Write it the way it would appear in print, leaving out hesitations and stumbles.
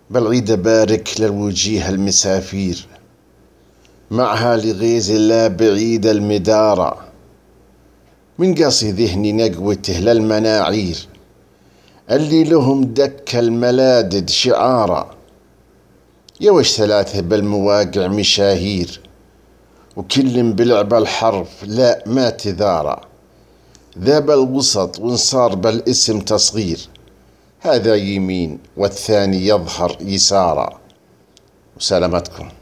بالعيد بارك للوجيه المسافير، معها لغيز الله بعيد المدارة، من قصي ذهني نقوته للمناعير، اللي لهم دك الملادد شعارا. يا وش ثلاثة بالمواقع مشاهير، وكل بلعب الحرف لا ما تذارى، ذا بالوسط وانصار بالاسم تصغير، هذا يمين والثاني يظهر يسارا. وسلامتكم.